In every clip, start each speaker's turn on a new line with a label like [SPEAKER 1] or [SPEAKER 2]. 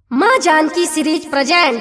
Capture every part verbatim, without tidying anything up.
[SPEAKER 1] माँ Janaki series presents.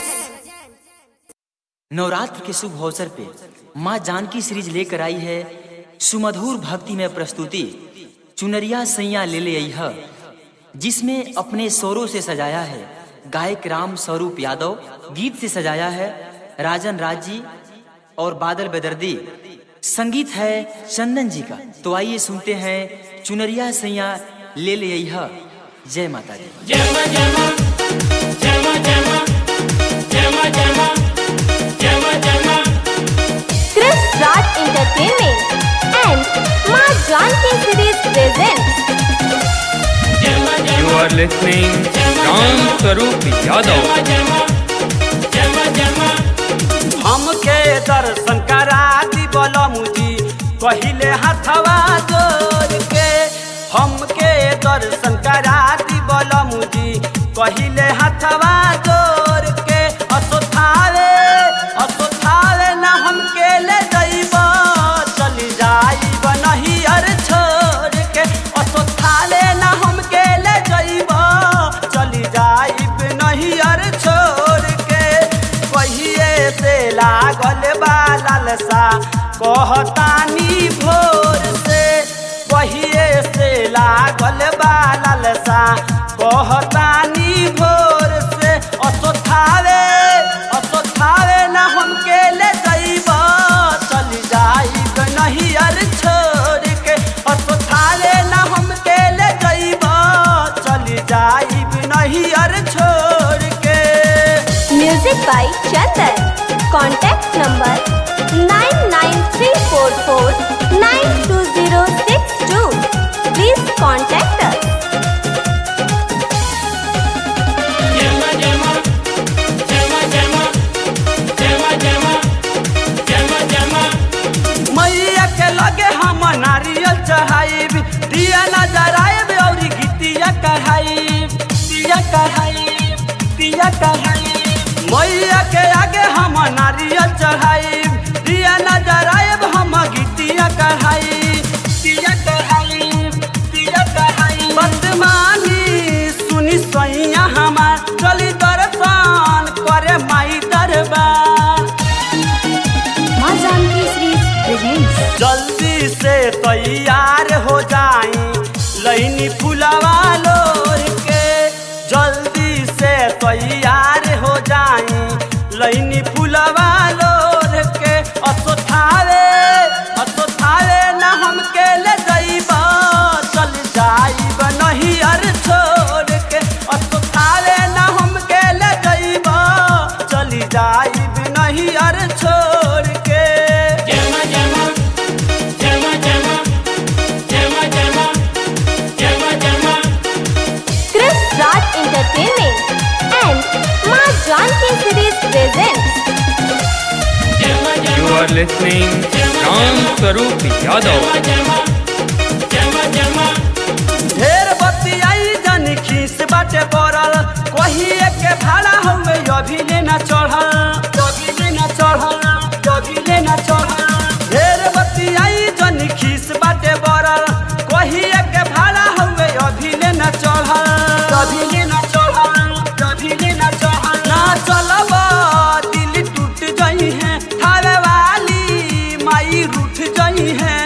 [SPEAKER 2] Navratra के शुभ अवसर पे माँ जानकी सीरीज लेकर आई है सुमधुर भक्ति में प्रस्तुति चुनरिया सैया ले ले आई है, जिसमें अपने स्वरों से सजाया है गायक राम स्वरूप यादव, गीत से सजाया है राजन राज जी और बादल बेदर्दी, संगीत है चंदन जी का। तो आइए सुनते हैं चुनरिया सैया ले ले आई है। जय माता दी।
[SPEAKER 3] जय मां जय मां जय मां जय मां जय मां जय मां जय मां जय मां।
[SPEAKER 4] Chris Raj Entertainment and माँ जानकी सीरीज presents।
[SPEAKER 3] जय मां जय
[SPEAKER 5] You are listening Ram Swarup Yadav।
[SPEAKER 3] जय मां जय मां जय मां।
[SPEAKER 6] हमके दर्शन करा दी बोलो मुझी पहिले हथवा जोड़ के, हमके दर्शन करा दी बोलो मुझी पहिले हथवा जोड़ के। असोथावे असोथावे ना हमके ले जाइबा चली जाइबा नहीं अर छोड़ के। असोथावे ना हमके ले जाइबा चली जाइब नहीं अर छोड़ के। पहिए से लागल बा लालसा कहतानी भोर से, पहिए से लागल बा लालसा कहतानी भोर से। असोथावे असोथावे ना हमके ले जाइबा चली जाइब नहीं अर छोड़ के। असोथावे ना हमके ले जाइबा चली जाइब नहीं अर छोड़ के।
[SPEAKER 4] Music by Chandan। Contact number nine nine three four four nine two zero six two। Please contact us।
[SPEAKER 3] जय मां जय मां जय मां जय मां जय मां जय मां जय मां जय मां।
[SPEAKER 6] मैया के लगे हम नारियल चढ़ाइब, दिया न जराइब और गीतिया कढ़ाइब, दिया कढ़ाइब दिया कढ़ाइब। मैया के आगे हम नारियल चढ़ाइब, दिया न जराइब हम गीतिया कढ़ाइब, दिया कढ़ाइब दिया कढ़ाइब। बदमानी सुनी सैया हमार चली दर्शन करे माई दरबार।
[SPEAKER 1] माँ जानकी सीरीज प्रेजेंट्स।
[SPEAKER 6] जल्दी से तैयार हो जाई लईनी फुलवा लोर के, जल्दी से तैयार हो जाई लईनी फुलवा लोर के। असोथावे असोथावे ना हमके ले जाइबा चल जाइब नहीं अर छोड़ के। असोथावे ना हमके ले जाइबा चली जाइब नहीं अर छोड़ के।
[SPEAKER 3] जय मां जय मां जय मां जय मां जय मां जय मां जय मां जय मां।
[SPEAKER 4] Chris Raj Entertainment and माँ जानकी सीरीज presents।
[SPEAKER 3] जय मां जय
[SPEAKER 5] You
[SPEAKER 3] मां
[SPEAKER 5] are listening Ram Swarup Yadav।
[SPEAKER 3] जय मां जय मां जय मां।
[SPEAKER 6] ढेर बतियाई जानी खीस बाटे पड़ल, कहिए के भाड़ा हुए अभी लेना चढ़ल, अभी लेना चढ़ल अभी लेना चढ़ल। ढेर बतियाई जानी खीस बाटे पड़ल, कहिए के भाड़ा हुए अभी लेना चढ़ल, अभी लेना चढ़ल अभी लेना चढ़ल। ना चलबा दिल टूट गई है, थावे वाली माई रूठ गई है।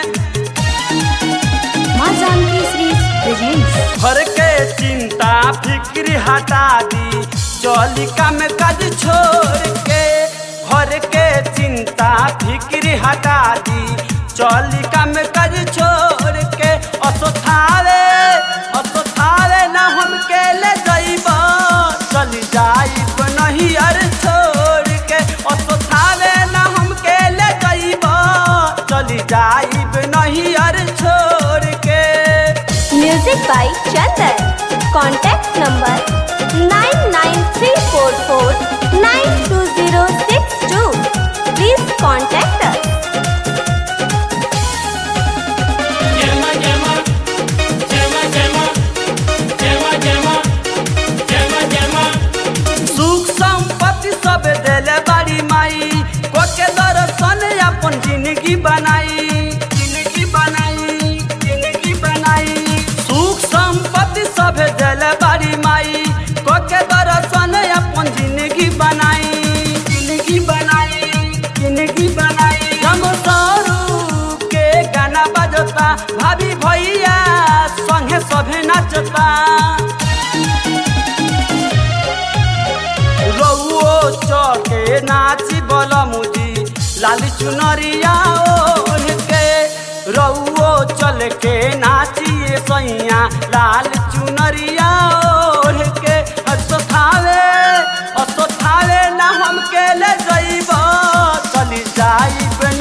[SPEAKER 1] माँ जानकी सीरीज प्रेजेंट्स।
[SPEAKER 6] घर के चिंता फिक्र हटा दी चली काम काज छोड़ के, घर के चिंता फिक्र हटा दी चली काम काज छोड़ के। असोथावे असोथावे ना हमके ले जाइबा चली जाइब नहीं अर छोड़ के। असोथावे ना हमके ले जाइबा चली जाइब नहीं अर छोड़ के।
[SPEAKER 4] Music by Chandan। Contact number nine nine three four four nine two zero six two। Please contact us।
[SPEAKER 3] जय मां जय मां जय मां जय मां जय मां जय मां जय मां जय मां।
[SPEAKER 6] सुख संपत्ति सब देले बाड़ी माई, कोके दर्शन अपन जिंदगी बनाई, जिंदगी बनाई जिंदगी बनाई। सुख संपत्ति सब देले बाड़ी माई, कोके नाचता रउओ चके नाची बलमुजी लाली चुनरिया ओढ़ के रउओ चल के नाचिए सैया लाल चुनरिया ओढ़ के असोथावे असोथावे ना हमके ले जइब चली जाइब